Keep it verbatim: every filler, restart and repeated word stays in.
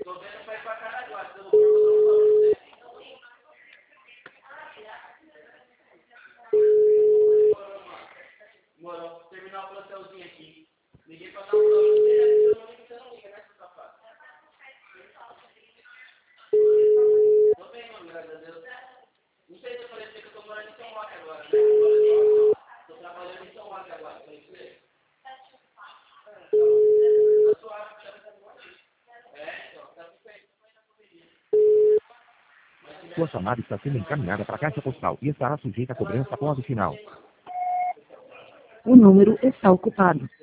Tô vendo pra ir pra Caraguá, se eu não for, eu não falo pra você. Morou, terminar o plantelzinho aqui. Liguei pra dar um plano pra você, aí eu não ligo, você não liga, né, seu safado? Tô bem, mano, graças a Deus. Não sei se eu falei pra você que eu tô morando em São Roque agora, né? Tô trabalhando em São Roque agora, falei pra você. Tá suave, tá É, então, tá perfeito. Sua chamada está sendo encaminhada para a caixa postal e estará sujeita a cobrança após o final. O número está ocupado.